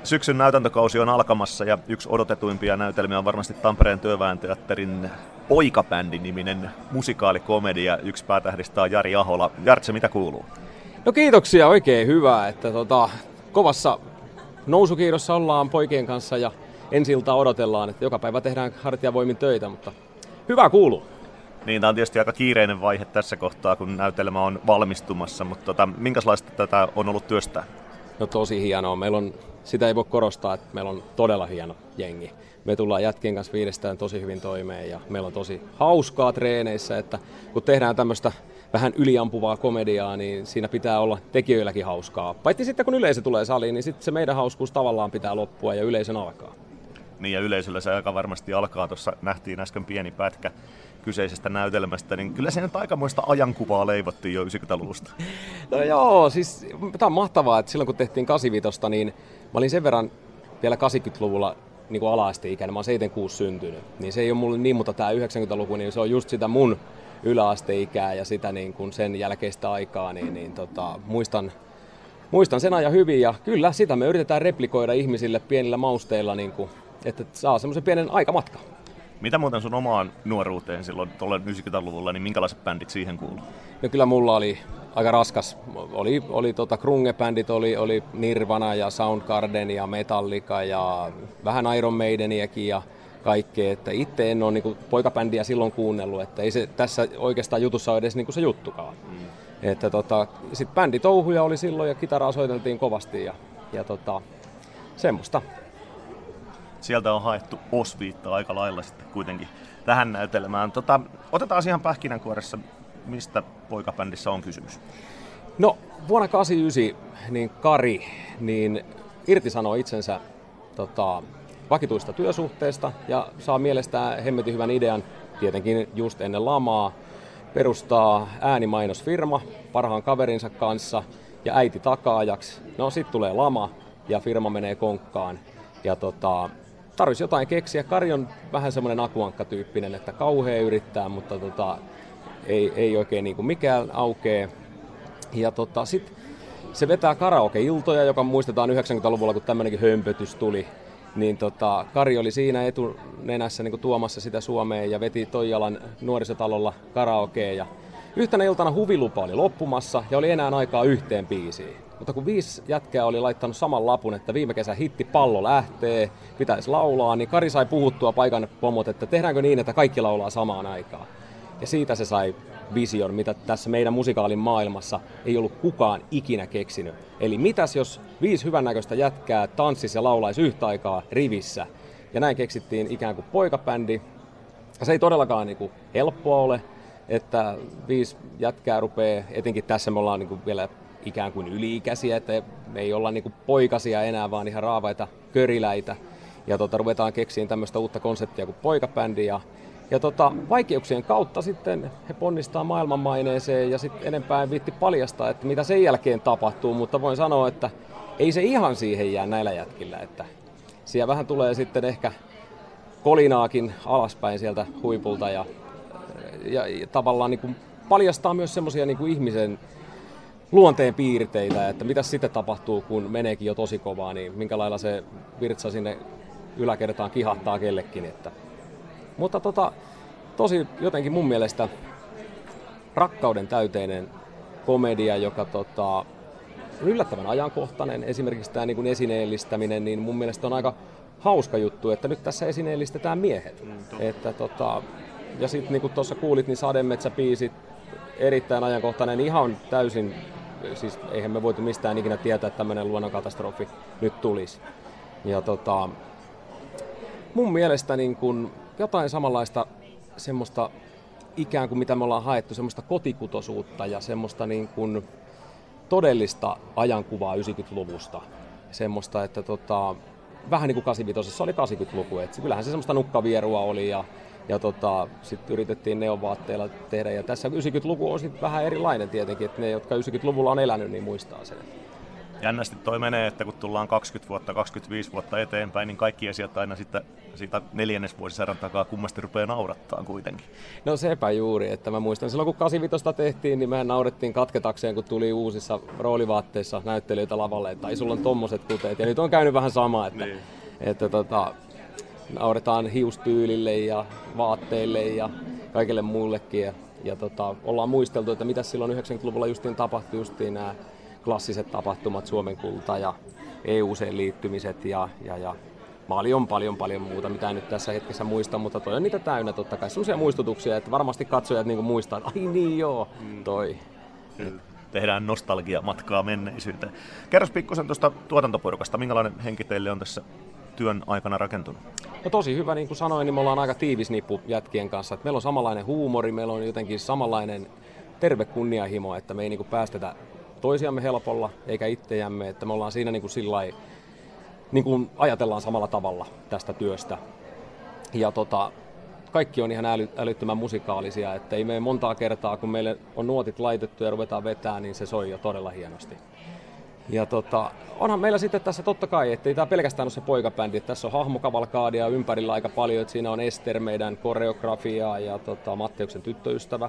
Syksyn näytäntökausi on alkamassa ja yksi odotetuimpia näytelmiä on varmasti Tampereen Työväen Teatterin Poikabändi-niminen musikaalikomedia. Yksi päätähdistä on Jari Ahola. Jartse, mitä kuuluu? No kiitoksia, oikein hyvä. Että kovassa nousukiidossa ollaan poikien kanssa ja ensi-iltaa odotellaan, että joka päivä tehdään hartiavoimin töitä, mutta hyvä kuuluu. Niin, tämä on tietysti aika kiireinen vaihe tässä kohtaa, kun näytelmä on valmistumassa, mutta minkälaista tätä on ollut työstää? No tosi hienoa. Sitä ei voi korostaa, että meillä on todella hieno jengi. Me tullaan jätkien kanssa viidestään tosi hyvin toimeen ja meillä on tosi hauskaa treeneissä, että kun tehdään tämmöistä vähän yliampuvaa komediaa, niin siinä pitää olla tekijöilläkin hauskaa. Paitsi sitten kun yleisö tulee saliin, niin sitten se meidän hauskuus tavallaan pitää loppua ja yleisön alkaa. Niin ja yleisöllä se aika varmasti alkaa. Tuossa nähtiin äsken pieni pätkä kyseisestä näytelmästä, niin kyllä siinä nyt aikamoista ajankuvaa leivottiin jo 90-luvusta. No joo, siis tämä on mahtavaa, että silloin kun tehtiin 85, niin mä olin sen verran vielä 80-luvulla niin kuin ala-asteikäinen, mä oon 76 syntynyt, niin se ei ole mulle niin, mutta tämä 90-luku, niin se on just sitä mun yläasteikää ja sitä niin kuin sen jälkeistä aikaa, niin muistan sen ajan hyvin ja kyllä sitä me yritetään replikoida ihmisille pienillä mausteilla, niin kuin, että saa semmoisen pienen aikamatka. Mitä muuten sun omaan nuoruuteen silloin tuolla 90-luvulla, niin minkälaiset bändit siihen kuuluu? No kyllä mulla oli aika raskas. Oli grunge-bändit, oli Nirvana ja Soundgarden ja Metallica ja vähän Iron Maideniäkin ja kaikkea. Että itse en ole niin poikabändiä silloin kuunnellut, että ei se tässä oikeastaan jutussa ole edes niin kuin se juttukaan. Että sit bänditouhuja oli silloin ja kitaraa soiteltiin kovasti ja semmoista. Sieltä on haettu osviittaa aika lailla sitten kuitenkin tähän näytelmään. Otetaan ihan pähkinänkuoressa, mistä poikabändissä on kysymys? No vuonna 1989 niin Kari irtisanoi itsensä vakituista työsuhteesta ja saa mielestään hemmetin hyvän idean, tietenkin just ennen lamaa, perustaa äänimainosfirma parhaan kaverinsa kanssa ja äiti takaajaksi. No sit tulee lama ja firma menee konkkaan ja tarvisi jotain keksiä. Kari on vähän semmoinen akuankka-tyyppinen, että kauhea yrittää, mutta ei oikein niin kuin mikään aukee. Ja sit se vetää karaoke-iltoja, joka muistetaan 90-luvulla, kun tämmöinenkin hömpötys tuli. Niin Kari oli siinä etunenässä niin kuin tuomassa sitä Suomeen ja veti Toijalan nuorisotalolla karaokea. Ja yhtenä iltana huvilupa oli loppumassa ja oli enää aikaa yhteen biisiin. Mutta kun 5 jätkää oli laittanut saman lapun, että viime kesän hitti Pallo lähtee, pitäisi laulaa, niin Kari sai puhuttua paikan pomot, että tehdäänkö niin, että kaikki laulaa samaan aikaan. Ja siitä se sai vision, mitä tässä meidän musikaalin maailmassa ei ollut kukaan ikinä keksinyt. Eli mitäs jos 5 hyvännäköistä jätkää tanssisi ja laulaisi yhtä aikaa rivissä. Ja näin keksittiin ikään kuin poikabändi. Ja se ei todellakaan niin kuin helppoa ole, että 5 jätkää rupeaa, etenkin tässä me ollaan niin kuin vielä ikään kuin yli-ikäisiä, että me ei olla niin kuin poikasia enää, vaan ihan raavaita köriläitä. Ja ruvetaan keksiin tämmöistä uutta konseptia kuin poikabändi. Ja vaikeuksien kautta sitten he ponnistaa maailmanmaineeseen ja sitten enempää en viitti paljastaa, että mitä sen jälkeen tapahtuu, mutta voin sanoa, että ei se ihan siihen jää näillä jätkillä, että siellä vähän tulee sitten ehkä kolinaakin alaspäin sieltä huipulta ja tavallaan niin kuin paljastaa myös semmoisia niin kuin ihmisen luonteen piirteitä, että mitä sitten tapahtuu, kun meneekin jo tosi kovaa, niin minkä lailla se virtsa sinne yläkertaan kihahtaa kellekin. Mutta tosi jotenkin mun mielestä rakkauden täyteinen komedia, joka on yllättävän ajankohtainen. Esimerkiksi tämä niin kuin esineellistäminen, niin mun mielestä on aika hauska juttu, että nyt tässä esineellistetään miehet. Ja sitten niin kuin tuossa kuulit, niin Sademetsäbiisit, erittäin ajankohtainen, ihan täysin, siis eihän me voitu mistään ikinä tietää, että tämmöinen luonnonkatastrofi nyt tulisi. Ja mun mielestä niin kun jotain samanlaista semmoista ikään kuin mitä me ollaan haettu, semmoista kotikutoisuutta ja semmoista niin kun todellista ajankuvaa 90-luvusta. Semmoista, että vähän niin kuin 85 oli 80-luku, että kyllähän se semmoista nukkavierua oli ja sitten yritettiin neonvaatteilla tehdä. Ja tässä 90-luku on sitten vähän erilainen tietenkin, että ne, jotka 90-luvulla on elänyt, niin muistaa sen. Jännästi toi menee, että kun tullaan 20 vuotta, 25 vuotta eteenpäin, niin kaikki asiat aina siitä neljännesvuosisadan takaa kummasti rupeaa naurattaa kuitenkin. No sepä juuri, että mä muistan silloin kun 85 tehtiin, niin mehän naurettiin katketakseen, kun tuli uusissa roolivaatteissa näyttelijöitä lavalle, että ai sulla on tommoset kuteet. Ja nyt on käynyt vähän sama, että nauretaan hiustyylille ja vaatteille ja kaikille muullekin. Ja ollaan muisteltu, että mitä silloin 90-luvulla justiin tapahtui, justiin nämä klassiset tapahtumat, Suomen kulta ja EU:seen liittymiset ja paljon muuta, mitä en nyt tässä hetkessä muista, mutta toi on niitä täynnä totta kai. Sellaisia muistutuksia, että varmasti katsojat niinku muistaa, että ai niin joo, toi. Tehdään nostalgiamatkaa menneisyyteen. Kerros pikkusen tuosta tuotantoporukasta, minkälainen henki teille on tässä työn aikana rakentunut? No tosi hyvä, niin kuin sanoin, niin me ollaan aika tiivis nippu jätkien kanssa. Meillä on samanlainen huumori, meillä on jotenkin samanlainen terve kunnianhimo, että me ei niinku päästetä toisiamme helpolla eikä itseämme, että me ollaan siinä niin kuin sillai, niin kuin ajatellaan samalla tavalla tästä työstä. Ja kaikki on ihan älyttömän musikaalisia, että ei mene montaa kertaa, kun meille on nuotit laitettu ja ruvetaan vetää, niin se soi jo todella hienosti. Ja onhan meillä sitten tässä totta kai, että ei tämä pelkästään ole se poikabändi, että tässä on hahmokavalkaadia ympärillä aika paljon, että siinä on Ester, meidän koreografia ja Matteuksen tyttöystävä.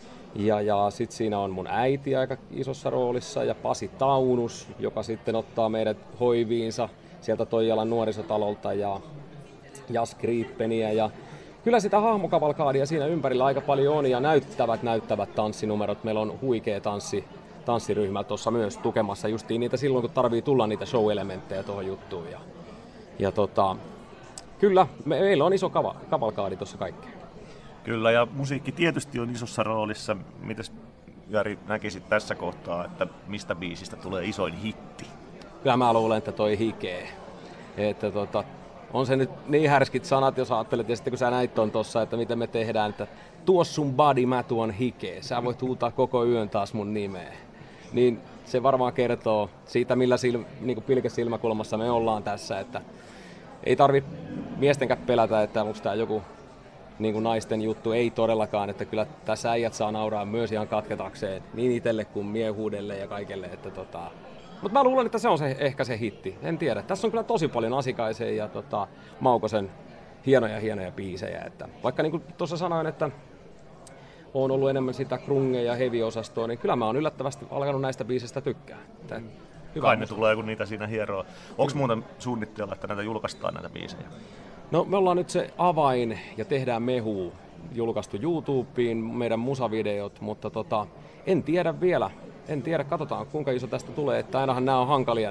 Ja sitten siinä on mun äiti aika isossa roolissa ja Pasi Taunus, joka sitten ottaa meidät hoiviinsa sieltä Toijalan nuorisotalolta ja Jas Grippeniä. Ja kyllä sitä hahmokavalkaadia siinä ympärillä aika paljon on ja näyttävät tanssinumerot. Meillä on huikea tanssiryhmä tuossa myös tukemassa justiin niitä silloin, kun tarvii tulla niitä show-elementtejä tuohon juttuun. Ja kyllä, meillä on iso kavalkaadi tuossa kaikkea. Kyllä, ja musiikki tietysti on isossa roolissa. Mites Jari näkisit tässä kohtaa, että mistä biisistä tulee isoin hitti? Kyllä mä luulen, että toi Hikee. Että on se nyt niin härskit sanat, jos ajattelet, ja sitten kun sä näit on tossa, että miten me tehdään, että tuo sun body, mä tuon Hikee. Sä voit huutaa koko yön taas mun nimeä. Niin se varmaan kertoo siitä, millä niin pilkesilmäkulmassa me ollaan tässä, että ei tarvi miestenkään pelätä, että onko tää joku niin kuin naisten juttu, ei todellakaan, että kyllä tässä äijät saa nauraa myös ihan katketakseen, niin itselle kuin miehuudelle ja kaikelle. Mutta mä luulen, että se on ehkä se hitti, en tiedä. Tässä on kyllä tosi paljon Asikaisen ja Maukosen hienoja biisejä. Että vaikka niin kuin tuossa sanoin, että on ollut enemmän sitä grunge- ja heavy-osastoa, niin kyllä mä oon yllättävästi alkanut näistä biisistä tykkää. Kai ne tulee, kun niitä siinä hieroo. Onko muuten suunnitteilla, että näitä julkaistaan näitä biisejä? No me ollaan nyt se Avain ja Tehdään mehua julkaistu YouTubeen, meidän musavideot, mutta en tiedä vielä. En tiedä, katsotaan kuinka iso tästä tulee, että ainahan nämä on hankalia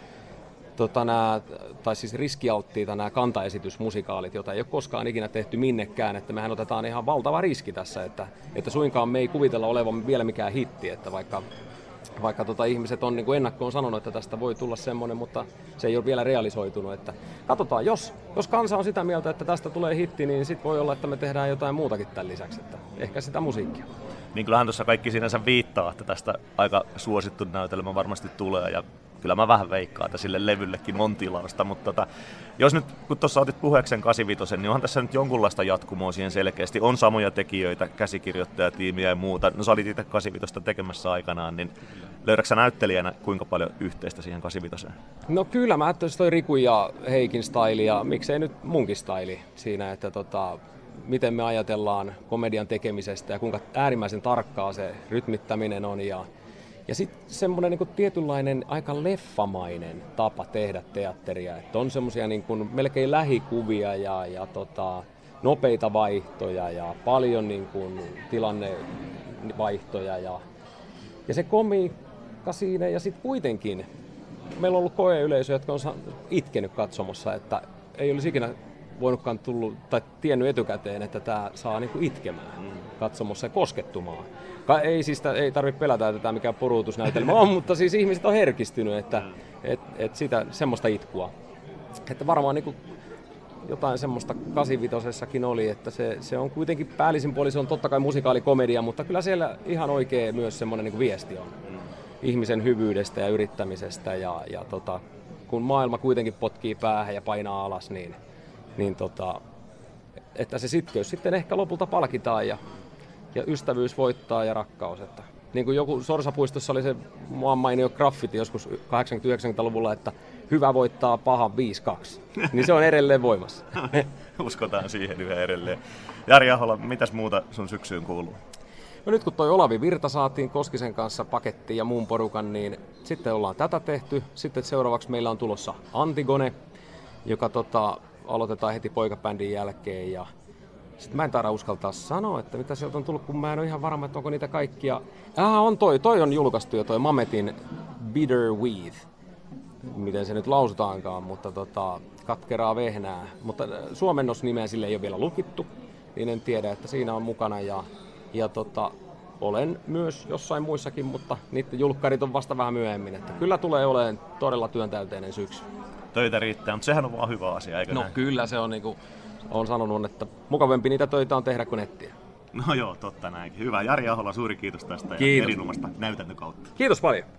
tai siis riskialttiita nämä kantaesitysmusikaalit, joita ei ole koskaan ikinä tehty minnekään, että mehän otetaan ihan valtava riski tässä, että suinkaan me ei kuvitella olevan vielä mikään hitti, että vaikka ihmiset on niin kuin ennakkoon sanonut, että tästä voi tulla semmoinen, mutta se ei ole vielä realisoitunut. Että katsotaan, jos kansa on sitä mieltä, että tästä tulee hitti, niin sitten voi olla, että me tehdään jotain muutakin tämän lisäksi, että ehkä sitä musiikkia. Niin kyllähän tuossa kaikki sinänsä viittaa, että tästä aika suosittu näytelmä varmasti tulee ja kyllä mä vähän veikkaan, että sille levyllekin on tilausta, mutta jos nyt, kun tuossa otit puheeksi sen 85, niin onhan tässä nyt jonkunlaista jatkumoa siihen selkeästi. On samoja tekijöitä, käsikirjoittajatiimiä ja muuta. No sä olit itse 85 tekemässä aikanaan, niin löydätkö sä näyttelijänä kuinka paljon yhteistä siihen 85? No kyllä, mä ajattelin toi Riku ja Heikin style ja miksei nyt munkin style siinä, että miten me ajatellaan komedian tekemisestä ja kuinka äärimmäisen tarkkaa se rytmittäminen on ja sitten semmoinen niin tietynlainen aika leffamainen tapa tehdä teatteria, että on semmoisia niin melkein lähikuvia ja nopeita vaihtoja ja paljon niin kuin tilannevaihtoja ja se komiikka siinä ja sitten kuitenkin meillä on ollut koeyleisö, jotka on itkenyt katsomossa, että ei olisi ikinä voinutkaan tullut tai tiennyt etukäteen, että tämä saa niinku itkemään katsomossa ja koskettumaan. Ei tarvitse pelätä, että tämä mikään poruutusnäytelmä on, mutta siis ihmiset on herkistynyt, että sitä semmoista itkua. Että varmaan niinku jotain semmoista 85-sessakin oli, että se on kuitenkin päällisin puolin, se on totta kai musikaalikomedia, mutta kyllä siellä ihan oikein myös semmoinen niinku viesti on ihmisen hyvyydestä ja yrittämisestä ja kun maailma kuitenkin potkii päähän ja painaa alas, niin että se sitkeys sitten ehkä lopulta palkitaan ja ystävyys voittaa ja rakkaus. Että niin kuin joku Sorsapuistossa oli se maan mainio graffiti joskus 80-90-luvulla, että hyvä voittaa pahan 5-2. Niin se on edelleen voimassa. Uskotaan siihen yhä edelleen. Jari Ahola, mitäs muuta sun syksyyn kuuluu? No nyt kun toi Olavi Virta saatiin Koskisen kanssa pakettiin ja muun porukan, niin sitten ollaan tätä tehty. Sitten seuraavaksi meillä on tulossa Antigone, joka aloitetaan heti poikabändin jälkeen. Ja sitten mä en taida uskaltaa sanoa, että mitä sieltä on tullut, kun mä en ole ihan varma, että onko niitä kaikkia. On toi on julkaistu jo toi Mametin Bitter Weed. Miten se nyt lausutaankaan, mutta katkeraa vehnää. Mutta suomennosnimeä sille ei ole vielä lukittu, niin en tiedä, että siinä on mukana. Ja olen myös jossain muissakin, mutta niiden julkkarit on vasta vähän myöhemmin. Että kyllä tulee olemaan todella työntäyteinen syksy. Töitä riittää, mutta sehän on vaan hyvä asia, eikö näin? Kyllä se on, niin kuin olen sanonut, että mukavampi niitä töitä on tehdä kuin nettiä. No joo, totta näinkin. Hyvä. Jari Ahola, suuri kiitos tästä Kiitos. ja erinomaista näytäntökautta. Kiitos paljon.